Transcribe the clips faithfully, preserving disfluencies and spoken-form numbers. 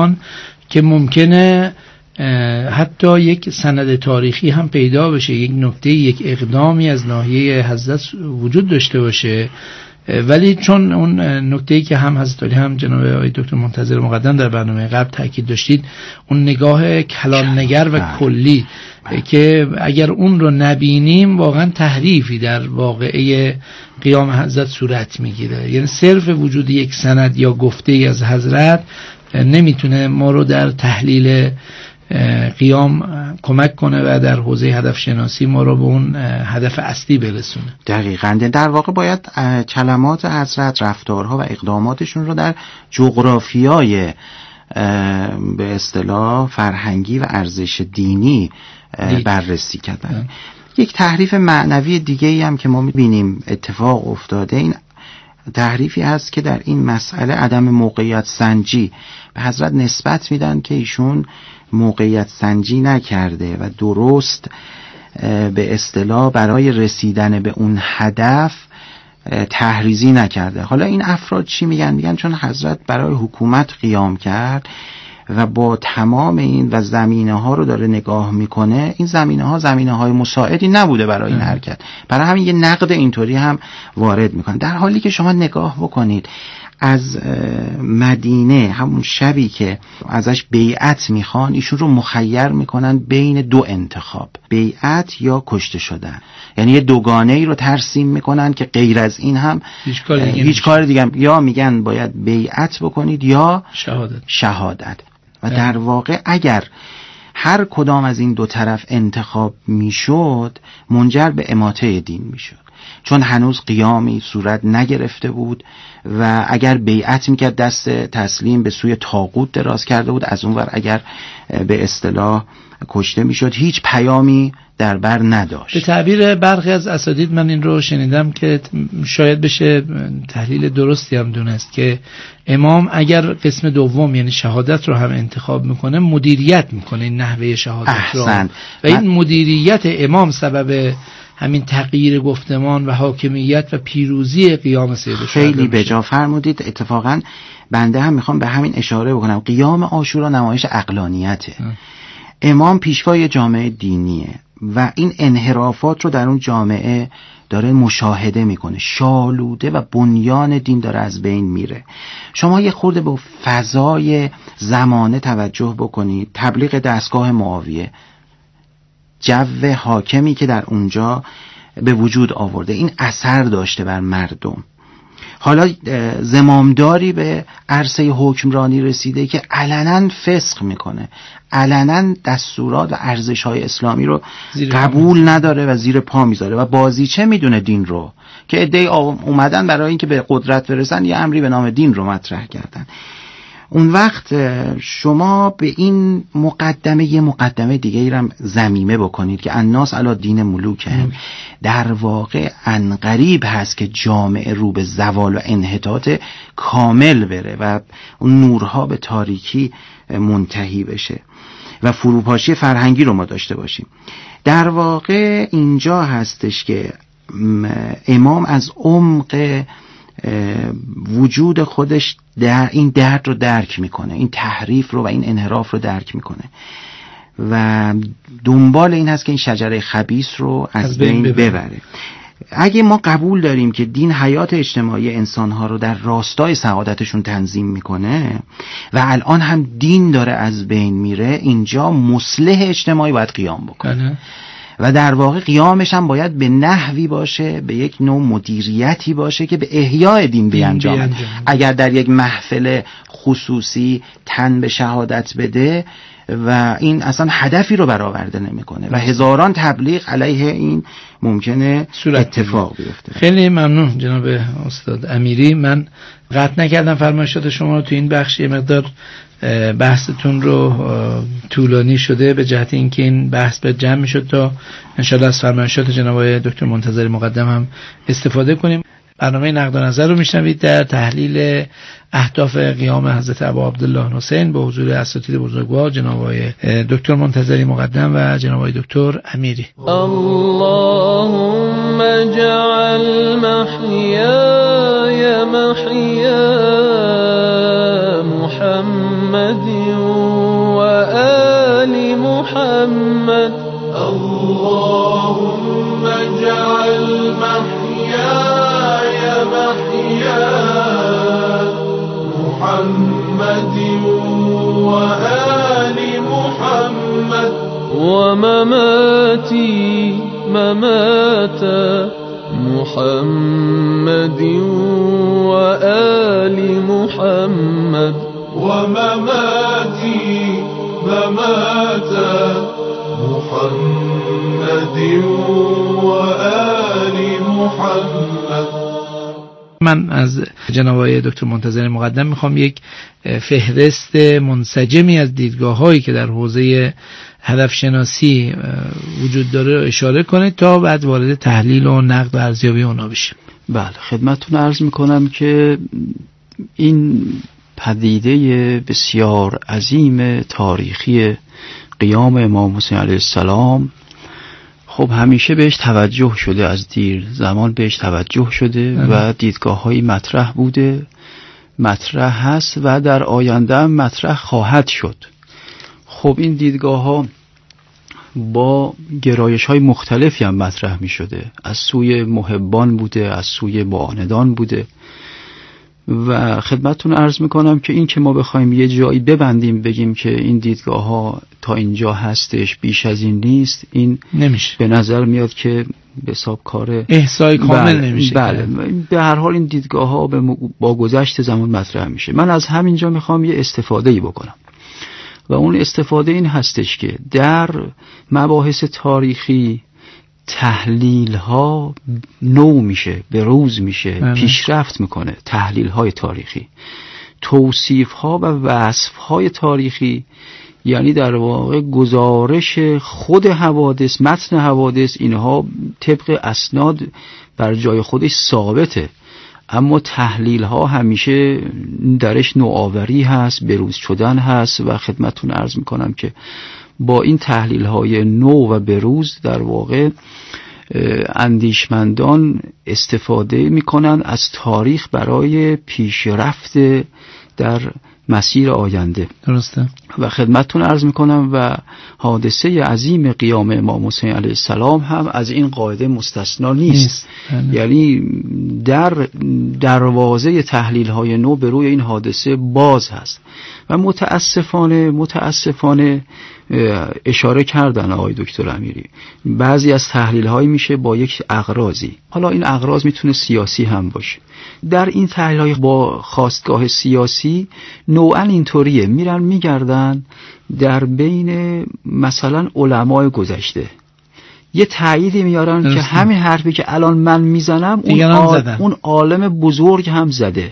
الان که ممکنه حتی یک سند تاریخی هم پیدا بشه، یک نکته، یک اقدامی از ناحیه حضرت وجود داشته باشه، ولی چون اون نکته‌ای که هم حضرت علی هم جناب آقای دکتر منتظر مقدم در برنامه قبل تاکید داشتید، اون نگاه کلان نگر و کلی که اگر اون رو نبینیم واقعا تحریفی در واقعه قیام حضرت صورت میگیره. یعنی صرف وجود یک سند یا گفته‌ای از حضرت نمیتونه ما رو در تحلیل قیام کمک کنه و در حوزه هدف شناسی ما رو به اون هدف اصلی برسونه. دقیقاً. در واقع باید کلمات حضرت، رفتارها و اقداماتشون رو در جغرافیای به اصطلاح فرهنگی و ارزش دینی بررسی کرد. یک تحریف معنوی دیگه‌ای هم که ما می‌بینیم اتفاق افتاده، این تحریفی هست که در این مسئله عدم موقعیت سنجی به حضرت نسبت میدن که ایشون موقعیت سنجی نکرده و درست به اصطلاح برای رسیدن به اون هدف تحریزی نکرده. حالا این افراد چی میگن؟ میگن چون حضرت برای حکومت قیام کرد و با تمام این و زمینه ها رو داره نگاه میکنه، این زمینه ها زمینه های مساعدی نبوده برای این حرکت، برای همین یه نقد اینطوری هم وارد میکنه. در حالی که شما نگاه بکنید از مدینه همون شبی که ازش بیعت میخوان، ایشون رو مخیر میکنن بین دو انتخاب، بیعت یا کشته شدن. یعنی یه دوگانه ای رو ترسیم میکنن که غیر از این هم هیچ کار دیگه, هیچ کار دیگه هم. یا میگن باید بیعت بکنید یا شهادت, شهادت. و در واقع اگر هر کدام از این دو طرف انتخاب میشد منجر به اماطه دین میشد، چون هنوز قیامی صورت نگرفته بود و اگر بیعت میکرد دست تسلیم به سوی طاغوت دراز کرده بود، از اون ور اگر به اصطلاح کشته میشد هیچ پیامی در بر نداشت. به تعبیر برخی از اساتید من این رو شنیدم که شاید بشه تحلیل درستی هم دونست که امام اگر قسم دوم یعنی شهادت رو هم انتخاب میکنه، مدیریت میکنه این نحوه شهادت احسن. رو و این مدیریت امام سبب همین تغییر گفتمان و حاکمیت و پیروزی قیام سید الشهدا. خیلی بجا فرمودید. اتفاقا بنده هم میخوام به همین اشاره بکنم. قیام عاشورا نمایش عقلانیته. امام پیشوای جامعه دینیه و این انحرافات رو در اون جامعه داره مشاهده میکنه، شالوده و بنیان دین داره از بین میره. شما یه خورده به فضای زمانه توجه بکنید. تبلیغ دستگاه معاویه، جو حاکمی که در اونجا به وجود آورده، این اثر داشته بر مردم. حالا زمامداری به عرصه حکمرانی رسیده که علنا فسق میکنه، علنا دستورات و ارزش‌های اسلامی رو قبول نداره و زیر پا میذاره و بازیچه میدونه دین رو، که عده‌ای اومدن برای اینکه به قدرت برسن یه امری به نام دین رو مطرح کردن. اون وقت شما به این مقدمه یه مقدمه دیگه ای هم ضمیمه بکنید که الناس علی دین ملوکهم. در واقع عنقریب هست که جامعه رو به زوال و انحطاط کامل بره و اون نورها به تاریکی منتهی بشه و فروپاشی فرهنگی رو ما داشته باشیم. در واقع اینجا هستش که امام از عمق وجود خودش در این درد رو درک میکنه، این تحریف رو و این انحراف رو درک میکنه و دنبال این هست که این شجره خبیث رو از, از بین ببره. اگه ما قبول داریم که دین حیات اجتماعی انسانها رو در راستای سعادتشون تنظیم میکنه و الان هم دین داره از بین میره، اینجا مصلح اجتماعی باید قیام بکنه و در واقع قیامش هم باید به نحوی باشه، به یک نوع مدیریتی باشه که به احیای دین بیانجامد. اگر در یک محفل خصوصی تن به شهادت بده و این اصلا هدفی رو برآورده نمیکنه و هزاران تبلیغ علیه این ممکنه اتفاق بیفته. خیلی ممنون جناب استاد امیری. من قطع نکردم فرمایشات شما رو تو این بخش، یه مقدار بحثتون رو طولانی شده به جهت اینکه این بحث به جمع میشد تا انشالله از فرمایشات جناب دکتر منتظر مقدم هم استفاده کنیم. برنامه نقد و نظر رو میشنوید در تحلیل اهداف قیام حضرت ابا عبدالله حسین با حضور اساتید بزرگوار جناب دکتر منتظری مقدم و جناب دکتر امیری. اللهم اجعل محیای محیا محمد محمد اللهم اجعل محياي محيا محمد وآل محمد ومماتي ممات محمد وآل محمد ومماتي ممات محمد وآل محمد. من از جناب آقای دکتر منتظر مقدم میخوام یک فهرست منسجمی از دیدگاه‌هایی که در حوزه هدف شناسی وجود داره اشاره کنید تا بعد وارد تحلیل و نقد و ارزیابی اونا بشیم. بله، خدمتتون عرض میکنم که این پدیده بسیار عظیم تاریخی قیام امام حسین علیه السلام خب همیشه بهش توجه شده، از دیر زمان بهش توجه شده و دیدگاه‌های مطرح بوده، مطرح هست و در آینده هم مطرح خواهد شد. خب این دیدگاه‌ها با گرایش‌های مختلفی هم مطرح می‌شده، از سوی محبان بوده، از سوی معاندان بوده و خدمتتون عرض میکنم که این که ما بخوایم یه جایی ببندیم بگیم که این دیدگاه ها تا اینجا هستش بیش از این نیست، این نمیشه. به نظر میاد که به حساب کار احصای کامل بله نمیشه. بله به هر حال این دیدگاه ها با گذشت زمان مطرح میشه. من از همینجا میخوام یه استفاده‌ای بکنم و اون استفاده این هستش که در مباحث تاریخی تحلیل ها نو میشه، بروز میشه، ام. پیشرفت میکنه. تحلیل های تاریخی، توصیف ها و وصف های تاریخی، یعنی در واقع گزارش خود حوادث، متن حوادث، اینها طبق اسناد بر جای خودش ثابته، اما تحلیل ها همیشه درش نوآوری هست، بروز شدن هست و خدمتتون عرض میکنم که با این تحلیل های نو و بروز در واقع اندیشمندان استفاده میکنن از تاریخ برای پیشرفت در مسیر آینده. درسته. و خدمتتون عرض میکنم و حادثه عظیم قیام امام حسین علیه السلام هم از این قاعده مستثنا نیست, نیست. یعنی در دروازه تحلیل های نو به روی این حادثه باز هست و متاسفانه متاسفانه اشاره کردن آقای دکتر امیری بعضی از تحلیل های میشه با یک اغراضی، حالا این اغراض میتونه سیاسی هم باشه. در این تحلیل های با خواستگاه سیاسی نوعا اینطوریه، میرن میگردن در بین مثلا علمای گذشته یه تاییدی میارن درسته. که همین حرفی که الان من میزنم اون, آل... اون عالم بزرگ هم زده.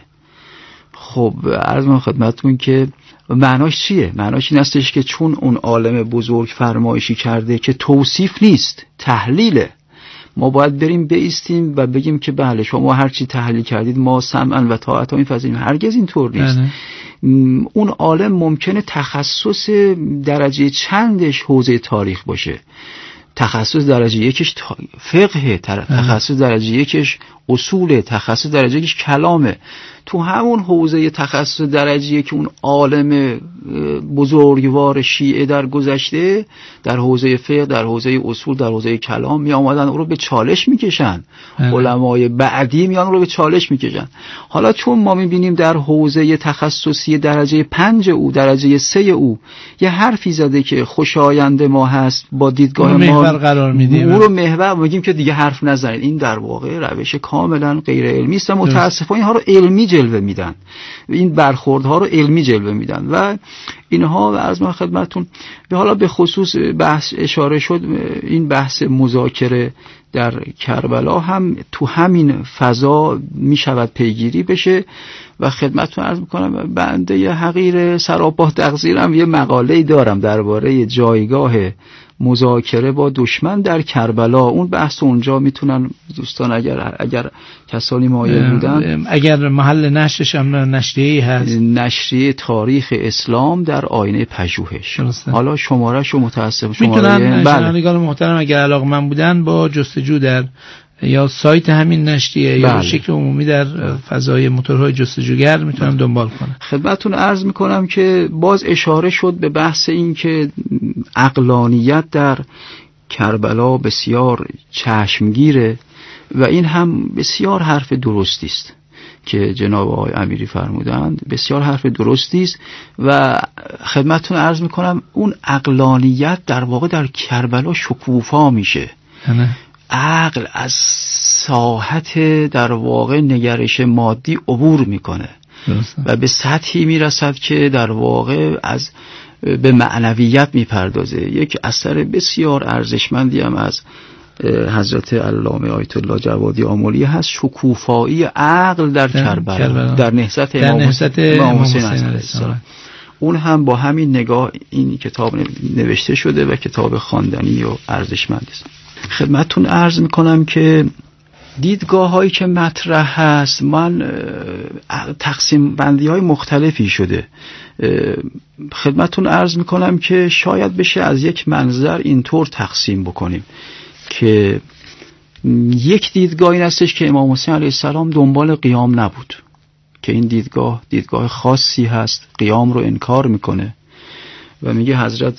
خب عرض من خدمتتون که معناش چیه؟ معناش این استش که چون اون عالم بزرگ فرمایشی کرده که توصیف نیست، تحلیله، ما باید بریم بایستیم و بگیم که بله شما هر چی تحلیل کردید ما سمعا و طاعتا می‌پذیریم. هرگز اینطور نیست. بله. اون عالم ممکنه تخصص درجه چندش حوزه تاریخ باشه، تخصص درجه یکش فقه، تخصص درجه یکش اصول، تخصص درجه یکش کلامه. تو همون حوزه تخصص درجه که اون عالم بزرگوار شیعه در گذشته در حوزه فقه، در حوزه اصول، در حوزه کلام می آمدن او رو به چالش میکشن، علمای بعدی میان او رو به چالش میکشن. حالا چون ما میبینیم در حوزه تخصصی درجه پنج او، درجه سه او یه حرفی زده که خوشایند ما هست، با دیدگاه ما محور قرار میدیم، او رو محور میگیم که دیگه حرف نزنید. این در واقع روش کاملا غیر علمی است و متاسفانه اینها رو علمی جلوه میدن، این برخوردها رو علمی جلوه میدن و اینها از ما خدمتتون به حالا به خصوص بحث اشاره شد. این بحث مذاکره در کربلا هم تو همین فضا میشود پیگیری بشه و خدمتتون عرض میکنم بنده یه حقیر سراپا تقصیرم یه مقاله‌ای دارم درباره جایگاه مذاکره با دشمن در کربلا. اون بحث اونجا میتونن دوستان اگر اگر کسانی مایل بودن، اگر محل نشرش هم نشریه‌ای هست، نشریه تاریخ اسلام در آینه پژوهش، حالا شماره‌شو متأسف شماره میتونن شنوندگان محترم اگر علاقه‌مند بودن با جستجو در یا سایت همین نشریه یا بله. به شکل عمومی در فضای موتورهای جستجوگر میتونن دنبال کنن؟ خدمتتون عرض میکنم که باز اشاره شد به بحث این که عقلانیت در کربلا بسیار چشمگیره و این هم بسیار حرف درستی است که جناب آقای امیری فرمودند، بسیار حرف درستی است و خدمتتون عرض میکنم اون عقلانیت در واقع در کربلا شکوفا میشه. نه. عقل از ساحت در واقع نگرش مادی عبور میکنه و به سطحی میرسد که در واقع از به معنویت میپردازه. یک اثر بسیار ارزشمندی هم از حضرت علامه آیت الله جوادی آملی هست، شکوفایی عقل در, در کربلا. کربلا در نهضت امام حسین علیه السلام. اون هم با همین نگاه این کتاب نوشته شده و کتاب خواندنی و ارزشمندی است. خدمتتون عرض میکنم که دیدگاه هایی که مطرح هست، من تقسیم بندی های مختلفی شده. خدمتتون عرض میکنم که شاید بشه از یک منظر اینطور تقسیم بکنیم که یک دیدگاه این هستش که امام حسین علیه السلام دنبال قیام نبود، که این دیدگاه دیدگاه خاصی هست، قیام رو انکار میکنه و میگه حضرت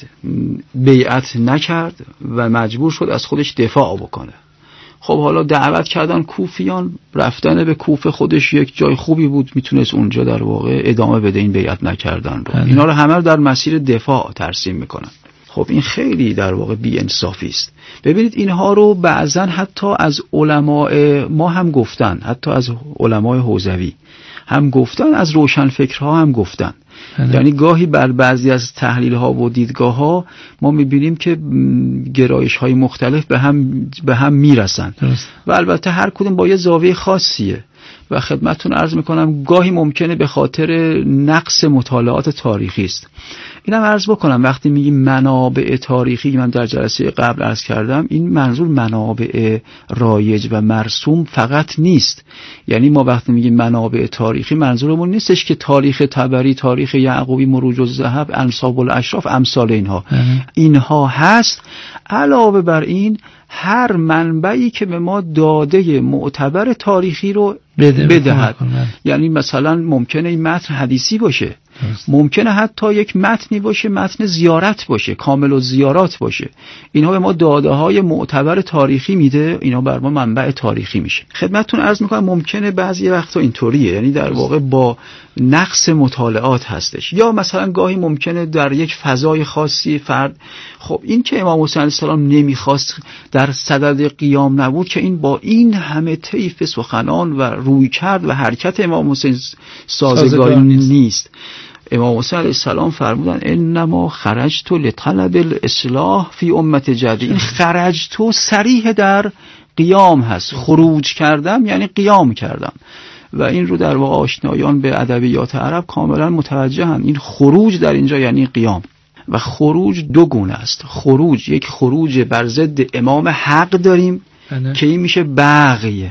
بیعت نکرد و مجبور شد از خودش دفاع بکنه. خب حالا دعوت کردن کوفیان، رفتن به کوفه خودش یک جای خوبی بود، میتونست اونجا در واقع ادامه بده این بیعت نکردن رو. اینا رو همه رو در مسیر دفاع ترسیم میکنن. خب این خیلی در واقع بی انصافی است. ببینید اینها رو بعضن حتی از علماء ما هم گفتن، حتی از علماء حوزوی هم گفتن، از روشنفکرها هم گفتن. یعنی گاهی بر بعضی از تحلیل ها و دیدگاه ها ما میبینیم که گرایش های مختلف به هم به هم میرسن و البته هر کدوم با یه زاویه خاصیه و خدمتتون عرض میکنم گاهی ممکنه به خاطر نقص مطالعات تاریخی است. اینم عرض بکنم وقتی میگیم منابع تاریخی، من در جلسه قبل عرض کردم این منظور منابع رایج و مرسوم فقط نیست. یعنی ما وقتی میگیم منابع تاریخی منظورمون نیستش که تاریخ طبری، تاریخ یعقوبی، مروج الذهب، انساب الاشراف، امثال اینها. اینها هست. علاوه بر این هر منبعی که به ما داده معتبر تاریخی رو بده بدهد. یعنی مثلا ممکنه این متن حدیثی باشه، ممکنه حتی یک متنی باشه، متن زیارت باشه، کامل و زیارات باشه. اینها به ما داده های معتبر تاریخی میده، اینها بر ما منبع تاریخی میشه. خدمتتون عرض میکنم ممکنه بعضی وقتا اینطوریه، یعنی در واقع با نقص مطالعات هستش، یا مثلا گاهی ممکنه در یک فضای خاصی فرد، خب این که امام حسین علیه السلام نمیخواست در صدد قیام نبود که این با این همه طیف سخنان و روی کرد و حرکت امام حسین سازگاری نیست. امام حسین علیه السلام فرمودن انما خرجت لطلب الاصلاح فی امت جدی. این خرجت صریح در قیام هست، خروج کردم یعنی قیام کردم و این رو در واقع آشنایان به ادبیات عرب کاملا متوجهن. این خروج در اینجا یعنی قیام و خروج دو گونه است. خروج یک خروج بر ضد امام حق داریم اه. که این میشه بغی.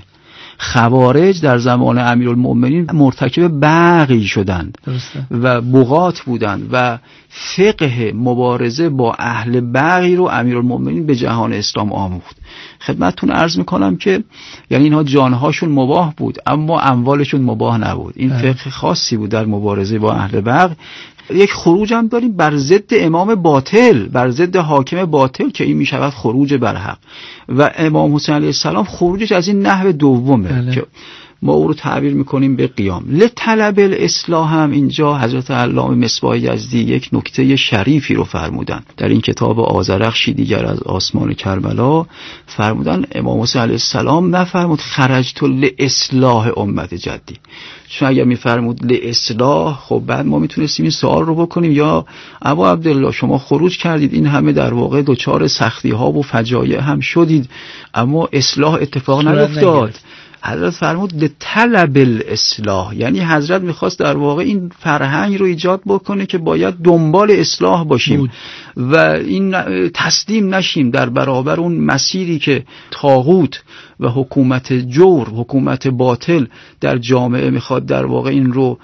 خوارج در زمان امیرالمؤمنین مرتکب بغی شدند درسته. و بغات بودند و فقه مبارزه با اهل بغی رو امیرالمؤمنین به جهان اسلام آموخت. خدمتتون عرض میکنم که یعنی اینها جانهاشون مباح بود اما اموالشون مباح نبود. این فقه خاصی بود در مبارزه با اهل بغی. یک خروج هم داریم بر ضد امام باطل، بر ضد حاکم باطل که این میشود خروج بر حق و امام حسین علیه السلام خروجش از این نحو دومه بله. که ما او رو تعبیر میکنیم به قیام. لطلب الاصلاح هم اینجا حضرت علامه مصباح یزدی یک نکته شریفی رو فرمودن در این کتاب آذرخشی دیگر از آسمان کربلا. فرمودن امام حسین علیه السلام نفرمود خرجت لاصلاح امت جدی، چون اگر میفرمود لاصلاح خب بعد ما میتونستیم این سوال رو بکنیم یا ابا عبدالله شما خروج کردید، این همه در واقع دوچار سختی ها و فجایع هم شدید اما اصلاح اتفاق نیفتاد. حضرت فرمود لطلب الاصلاح، یعنی حضرت میخواست در واقع این فرهنگ رو ایجاد بکنه که باید دنبال اصلاح باشیم بود. و این تسلیم نشیم در برابر اون مسیری که طاغوت و حکومت جور، حکومت باطل در جامعه میخواد در واقع این رو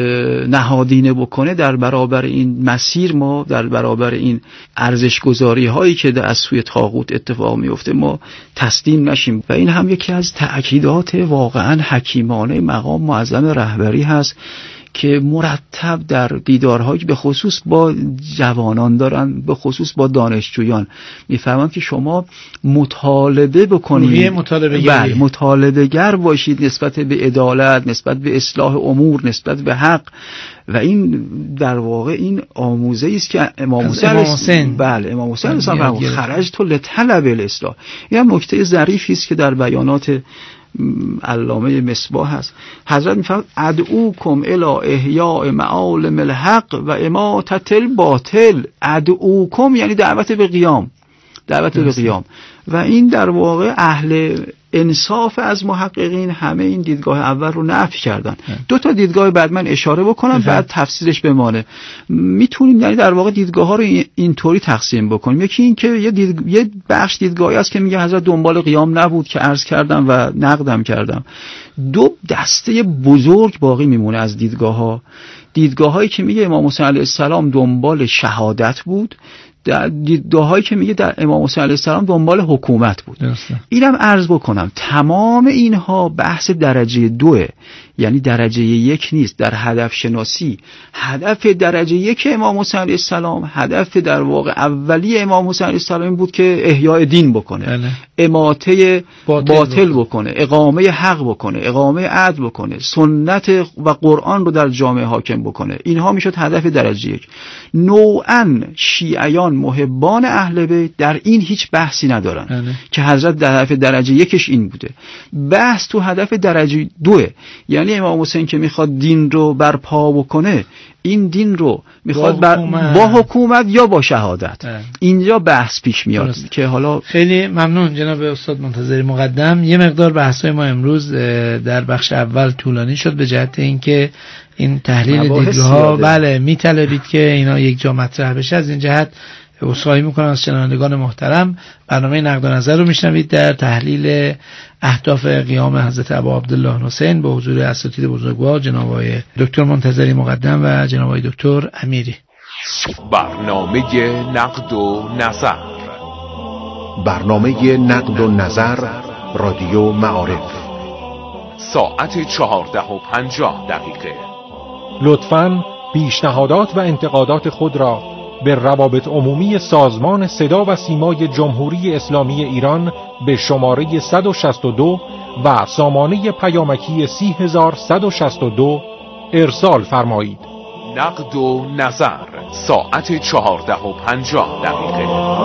نهادینه بکنه، در برابر این مسیر ما، در برابر این ارزش‌گذاری هایی که در از سوی طاغوت اتفاق میفته ما تسلیم نشیم. و این هم یکی از تأکیدات واقعا حکیمانه مقام معظم رهبری هست که مرتب در دیدارهایی به خصوص با جوانان دارن، به خصوص با دانشجویان میفهمند که شما مطالبه بکنید، مطالبه بله مطالبه گر باشید نسبت به عدالت، نسبت به اصلاح امور، نسبت به حق. و این در واقع این آموزه است که امام حسین بله امام حسین صاحب خرج تو لطلب الاصلاح. این هم نکته ظریفی است که در بیانات علامه مصباح هست. حضرت میفرماید ادعوکم الی احیاء معالم الحق و اماطة الباطل. ادعوکم یعنی دعوت به قیام، دعوت به قیام. و این در واقع اهل انصاف از محققین همه این دیدگاه اول رو نفی کردن. دو تا دیدگاه بعد من اشاره بکنم بعد تفسیرش بمانه. میتونیم یعنی در واقع دیدگاه ها رو اینطوری تقسیم بکنیم. یکی این که یه, دید... یه بخش دیدگاهی است که میگه حضرت دنبال قیام نبود که عرض کردم و نقدم کردم. دو دسته بزرگ باقی میمونه از دیدگاه ها. دیدگاه هایی که میگه امام حسین علیه السلام دنبال شهادت بود، در دیدگاهایی که میگه در امام حسین علیه السلام دنبال حکومت بود. اینم عرض بکنم تمام اینها بحث درجه دوه، یعنی درجه یک نیست. در هدف شناسی هدف درجه یک امام حسین علیه السلام، هدف در واقع اولی امام حسین علیه السلام این بود که احیاء دین بکنه، بله. اماطه باطل, باطل بکنه، اقامه حق بکنه، اقامه عدل بکنه، سنت و قرآن رو در جامعه حاکم بکنه. اینها میشد هدف درجه یک. نوعاً شیعیان محبان اهل بیت در این هیچ بحثی ندارن بله. که حضرت در هدف درجه یکش این بوده. بحث تو هدف درجه دوه، یعنی امام حسین که میخواد دین رو برپا بکنه، این دین رو میخواد با حکومت, با حکومت یا با شهادت اه. اینجا بحث پیش میاد درست. که حالا خیلی ممنون جناب استاد منتظری مقدم. یه مقدار بحث‌های ما امروز در بخش اول طولانی شد به جهت اینکه این تحلیل دیدگاه‌ها بله میطلبید که اینا یک جا مطرح بشه. از این جهت عذرخواهی میکنم از شنوندگان محترم. برنامه نقد و نظر رو میشنوید در تحلیل اهداف قیام حضرت ابا عبدالله حسین با حضور اساتید بزرگوار جناب آقای دکتر منتظری مقدم و جناب آقای دکتر امیری. برنامه نقد و نظر، برنامه نقد و نظر رادیو معارف، ساعت چهارده و پنجاه دقیقه. لطفاً پیشنهادات و انتقادات خود را به روابط عمومی سازمان صدا و سیمای جمهوری اسلامی ایران به شماره صد و شصت و دو و سامانه پیامکی سی هزار صد و شصت و دو ارسال فرمایید. نقد و نظر ساعت چهارده و پنجاه دقیقه.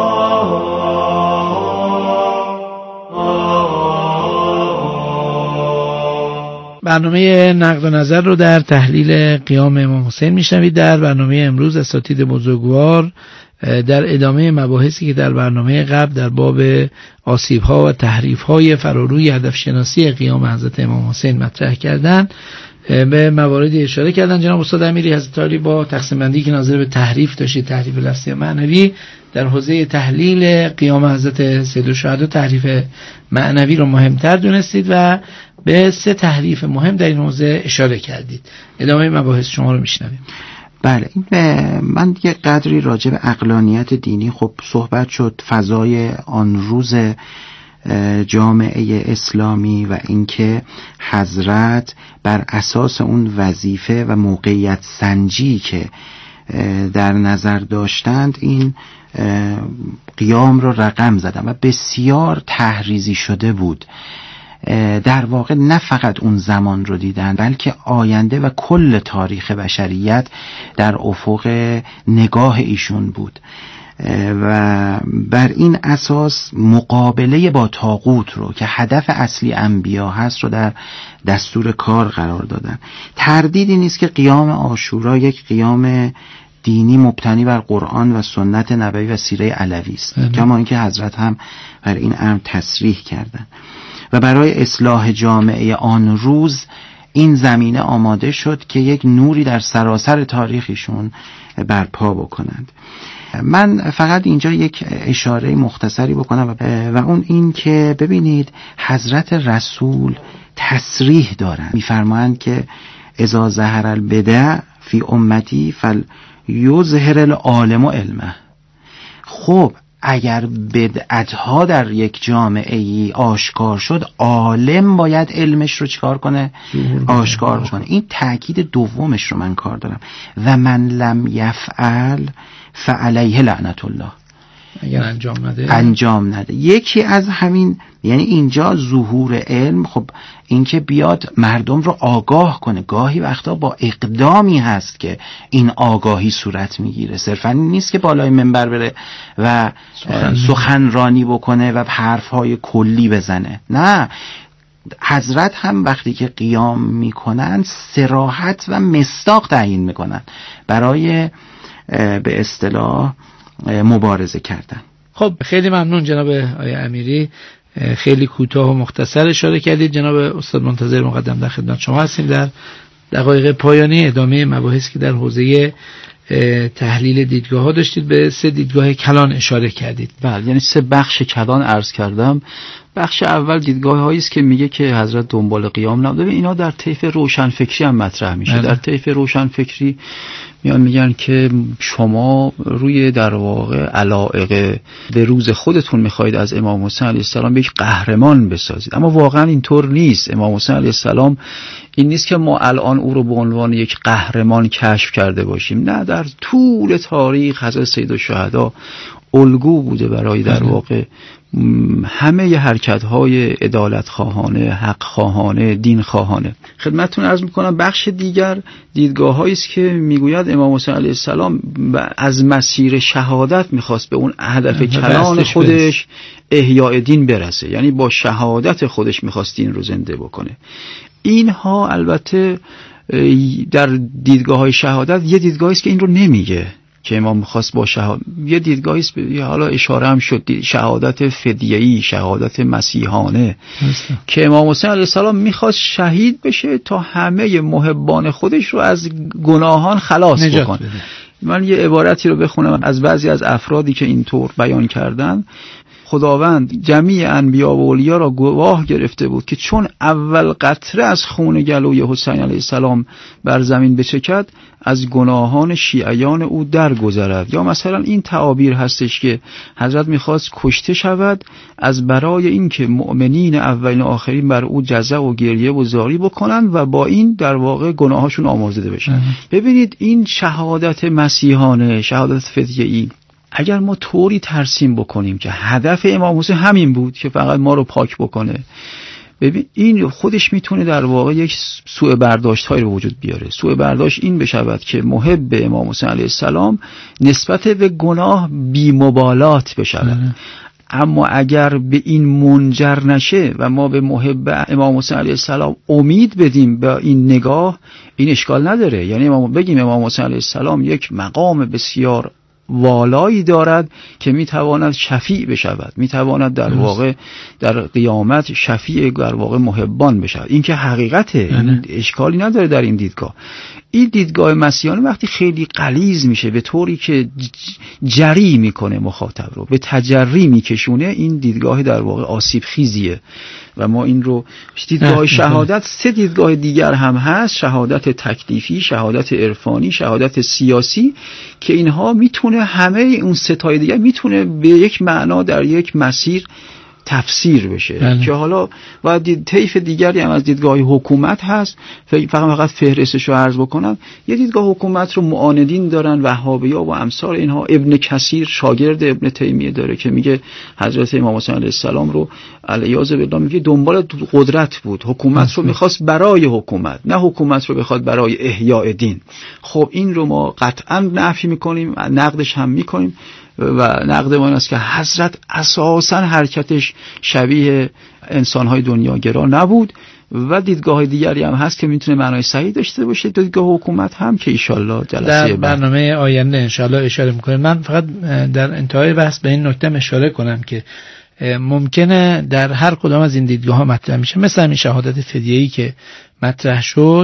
برنامه نقد و نظر رو در تحلیل قیام امام حسین میشنوید. در برنامه امروز اساتید بزرگوار در ادامه مباحثی که در برنامه قبل در باب آسیب‌ها و تحریف‌های فراروی هدف شناسی قیام حضرت امام حسین مطرح کردن به مواردی اشاره کردن. جناب استاد امیری حضرت عالی با تقسیم بندی که ناظر به تحریف داشتید، تحریف لفظی معنوی، در حوزه تحلیل قیام حضرت سید الشهدا تحریف معنوی رو مهمتر دونستید و به سه تحریف مهم در این حوزه اشاره کردید. ادامه مباحث شما رو میشنویم. بله، این من دیگه قدری راجع به عقلانیت دینی خب صحبت شد، فضای آن روز جامعه اسلامی و اینکه حضرت بر اساس اون وظیفه و موقعیت سنجی که در نظر داشتند این قیام رو رقم زدن و بسیار تحریزی شده بود. در واقع نه فقط اون زمان رو دیدن بلکه آینده و کل تاریخ بشریت در افق نگاه ایشون بود و بر این اساس مقابله با طاغوت رو که هدف اصلی انبیا هست رو در دستور کار قرار دادن. تردیدی نیست که قیام عاشورا یک قیام دینی مبتنی بر قرآن و سنت نبوی و سیره علوی است، کما اینکه حضرت هم بر این امر تصریح کردن و برای اصلاح جامعه آن روز این زمینه آماده شد که یک نوری در سراسر تاریخشون برپا بکنند. من فقط اینجا یک اشاره مختصری بکنم و اون این که ببینید حضرت رسول تصریح دارن، میفرمایند که اذا ظهر البدع فی امتی فل یظهر العالم علمه. خب اگر بدعت‌ها در یک جامعه ای آشکار شد، عالم باید علمش رو چیکار کنه؟ آشکار کنه. این تأکید دومش رو من کار دارم. و من لم یفعل فعلیه لعنت الله، اگر انجام نده انجام نده. یکی از همین، یعنی اینجا ظهور علم، خب این که بیاد مردم رو آگاه کنه، گاهی وقتا با اقدامی هست که این آگاهی صورت میگیره، صرفا نیست که بالای منبر بره و سخنرانی بکنه و حرفهای کلی بزنه. نه، حضرت هم وقتی که قیام میکنن صراحت و مصداق تعیین میکنن برای به اصطلاح مبارزه کردن. خب خیلی ممنون جناب آقای امیری، خیلی کوتاه و مختصر اشاره کردید. جناب استاد منتظر مقدم در خدمت شما هستیم در دقایق پایانی ادامه مباحثی که در حوزه تحلیل دیدگاه ها داشتید. به سه دیدگاه کلان اشاره کردید. بله، یعنی سه بخش کلان عرض کردم. بخش اول دیدگاه هایی است که میگه که حضرت دنبال قیام نبوده. اینا در طیف روشنفکری هم مطرح میشه. در طیف روشنفکری میان میگن که شما روی در واقع علایق به روز خودتون میخواید از امام حسین علیه السلام یک قهرمان بسازید، اما واقعا اینطور نیست. امام حسین علیه السلام این نیست که ما الان او رو به عنوان یک قهرمان کشف کرده باشیم. نه، در طول تاریخ حضرت سیدالشهدا الگو بوده برای در واقع همه ی حرکت‌های عدالت خواهانه، حق خواهانه، دین خواهانه. خدمتتون عرض می‌کنم بخش دیگر دیدگاه‌هایی است که میگوید امام حسین علیه السلام از مسیر شهادت می‌خواست به اون هدف کلان خودش احیاء دین برسه، یعنی با شهادت خودش می‌خواست دین رو زنده بکنه. اینها البته در دیدگاه‌های شهادت یه دیدگاهی است که این رو نمیگه که امام خواست با شهادت، یه دیدگاهی است حالا اشاره هم شد، شهادت فدیه‌ای، شهادت مسیحانه که امام حسین علیه السلام میخواست شهید بشه تا همه محبان خودش رو از گناهان خلاص بکنه. من یه عبارتی رو بخونم از بعضی از افرادی که اینطور بیان کردن. خداوند جمیع انبیا و اولیا را گواه گرفته بود که چون اول قطره از خون گلوی حسین علیه السلام بر زمین بچکد از گناهان شیعیان او درگذرد. یا مثلا این تعابیر هستش که حضرت میخواست کشته شود از برای اینکه مؤمنین اولین و آخرین بر او جزع و گریه و زاری بکنن و با این در واقع گناهاشون آمرزیده بشن. ببینید این شهادت مسیحانه، شهادت فدیه‌ای، اگر ما طوری ترسیم بکنیم که هدف امام حسین همین بود که فقط ما رو پاک بکنه، ببین این خودش میتونه در واقع یک سوء برداشت هایی رو وجود بیاره. سوء برداشت این بشود که محب امام حسین علیه السلام نسبت به گناه بی مبالات بشود. اما اگر به این منجر نشه و ما به محب امام حسین علیه السلام امید بدیم به این نگاه، این اشکال نداره. یعنی ما بگیم امام حسین علیه السلام یک مقام بسیار والایی دارد که میتواند شفیع بشود، میتواند در واقع در قیامت شفیع در واقع محبان بشود. این که حقیقته، این اشکالی نداره در این دیدگاه. این دیدگاه مسیحانه وقتی خیلی غلیظ میشه به طوری که جری میکنه مخاطب رو، به تجری میکشونه، این دیدگاه در واقع آسیب خیزیه و ما این رو دیدگاه شهادت. سه دیدگاه دیگر هم هست: شهادت تکلیفی، شهادت عرفانی، شهادت سیاسی، که اینها میتونه همه اون سه تای دیگر میتونه به یک معنا در یک مسیر تفسیر بشه. بله. که حالا و دید طیف دیگری هم از دیدگاه حکومت هست. فقط فقط فهرستش رو عرض بکنم. یه دیدگاه حکومت رو معاندین دارن، وهابی‌ها و امثال اینها. ابن کثیر شاگرد ابن تیمیه داره که میگه حضرت امام حسین علیه السلام رو علیاذ بالله میگه دنبال قدرت بود، حکومت رو میخواست برای حکومت، نه حکومت رو بخواد برای احیاء دین. خب این رو ما قطعا نفی میکنیم، نقدش هم میکنیم و نقد ما این است که حضرت اساساً حرکتش شبیه انسان‌های دنیاگرا نبود. و دیدگاه دیگری هم هست که میتونه معنای صحیح داشته باشه، دیدگاه حکومت هم که ایشالله جلسه در برنامه آینده انشالله اشاره میکنیم. من فقط در انتهای بحث به این نکته اشاره کنم که ممکنه در هر کدام از این دیدگاه ها مطرح میشه، مثل این شهادت فدیه‌ای که مطرح شد،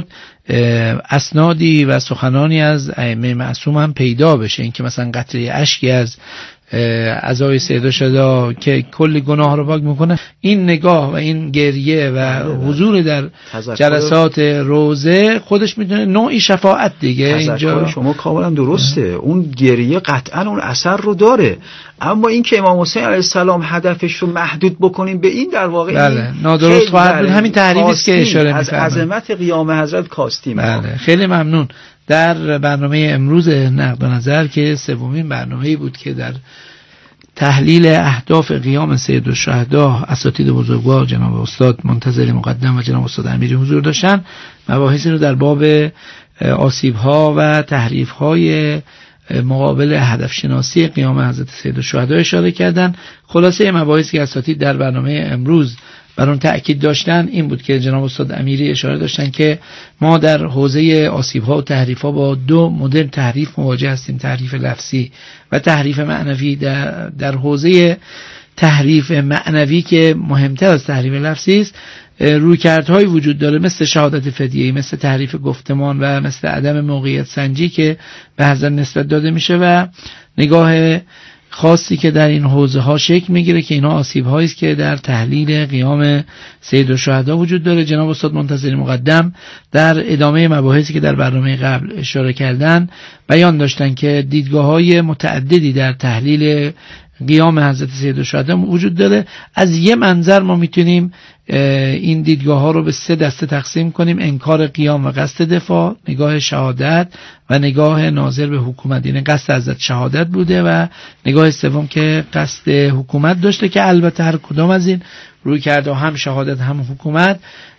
اسنادی و سخنانی از ائمه معصوم هم پیدا بشه، این که مثلا قطره اشکی از اعضای سید الشهدا که کل گناه رو پاک میکنه، این نگاه و این گریه و حضور در جلسات روزه خودش میتونه نوعی شفاعت دیگه. اینجا شما کاملا درسته، اون گریه قطعا اون اثر رو داره، اما این که امام حسین علیه السلام هدفش رو محدود بکنیم به این در واقع بله نادرست خواهد بود. همین تحریفی است که اشاره از عظمت قیام حضرت کاستیم. بله خیلی ممنون. در برنامه امروز نقد و نظر که سومین برنامه‌ای بود که در تحلیل اهداف قیام سید الشهدا اساتید بزرگوار جناب استاد منتظری مقدم و جناب استاد امیری حضور داشتن، مباحثی رو در باب آسیب‌ها و تحریف‌های مقابل هدف شناسی قیام حضرت سید الشهدا اشاره کردن. خلاصه مباحثی که اساتید در برنامه امروز بر اون تأکید داشتن این بود که جناب استاد امیری اشاره داشتن که ما در حوزه آسیب‌ها و تحریف‌ها با دو مدل تحریف مواجه هستیم، تحریف لفظی و تحریف معنوی. در, در حوزه تحریف معنوی که مهمتر از تحریف لفظی است، رویکردهای وجود داره مثل شهادت فدیه‌ای، مثل تحریف گفتمان و مثل عدم موقعیت سنجی که به حضرت نسبت داده میشه و نگاه خاصی که در این حوزه ها شکل میگیره که اینا آسیب هایی است که در تحلیل قیام سید الشهدا وجود داره. جناب استاد منتظری مقدم در ادامه مباحثی که در برنامه قبل اشاره کردن بیان داشتن که دیدگاه های متعددی در تحلیل قیام حضرت سید الشهدا وجود داره. از یه منظر ما میتونیم این دیدگاه ها رو به سه دسته تقسیم کنیم: انکار قیام و قصد دفاع، نگاه شهادت و نگاه ناظر به حکومت. یعنی قصد حضرت شهادت بوده و نگاه سوم که قصد حکومت داشته، که البته هر کدام از این روی کرده هم شهادت هم حکومت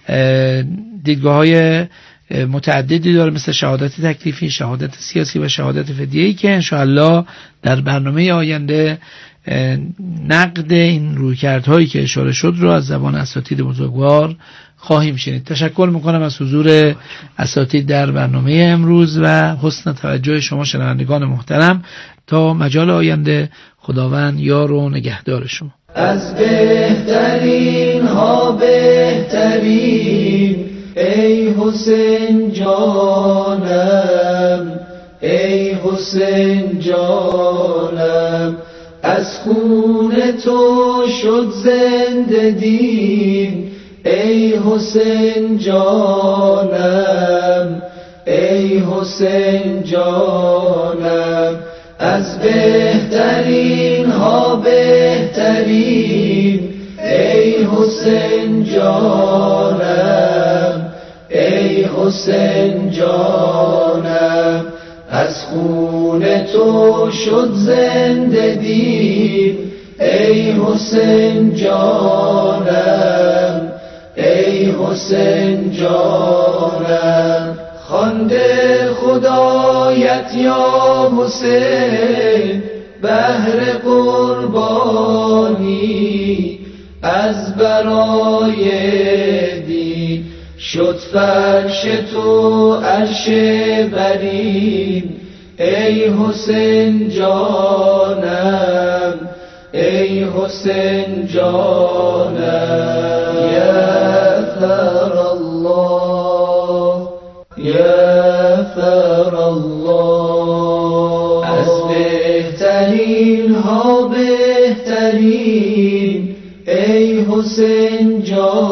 دیدگاه های متعددی داره، مثل شهادت تکلیفی، شهادت سیاسی و شهادت فدیه‌ای که انشاءالله در برنامه آینده نقد این رویکردهایی که اشاره شد رو از زبان اساتید بزرگوار خواهیم شنید. تشکر میکنم از حضور اساتید در برنامه امروز و حسن توجه شما شنوندگان محترم. تا مجال آینده خداوند یار و نگهدار شما. از بهترین ها بهترین ای حسین جانم، ای حسین جانم، از خون تو شد زنده دین ای حسین جانم، ای حسین جانم، از بهترین ها بهترین ای حسین جانم، ای حسین جانم، از خون تو شد زنده دین ای حسین جانم، ای حسین جانم، خوانده خدایت یا حسین بهر قربانی از برای دین، شد فرش تو عرش برین ای حسین جانم، ای حسین جانم، یا ثر الله، یا ثر الله، از بهترین ها بهترین ای حسین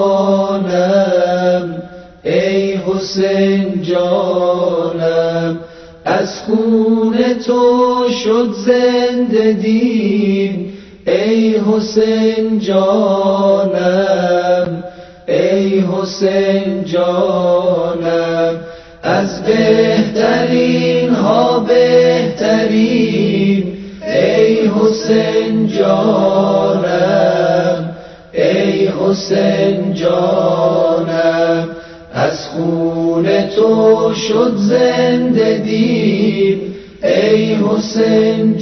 جانم، ای حسین جانم، از خون تو شد زنده دین ای حسین جانم، ای حسین جانم، از بهترین ها بهترین ای حسین جانم، ای حسین جانم، از خون تو شد زنده دین ای حسین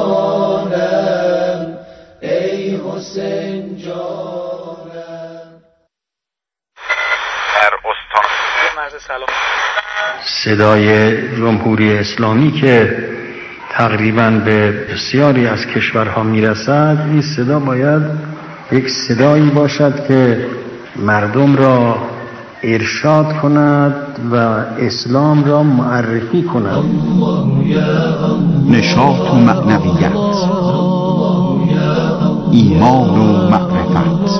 جانم، ای حسین جانم. در استان مرز سلام صدای جمهوری اسلامی که تقریباً به بسیاری از کشورها میرسد، این صدا باید یک صدایی باشد که مردم را ارشاد کند و اسلام را معرفی کند. نشاط و معنویت، ایمان و معرفت،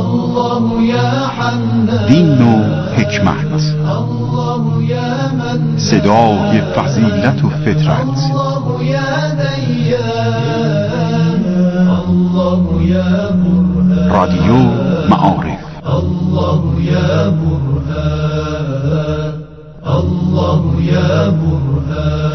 دین و حکمت، صدای فضیلت و فطرت، رادیو معارف. الله یا برهان، الله یا برهان.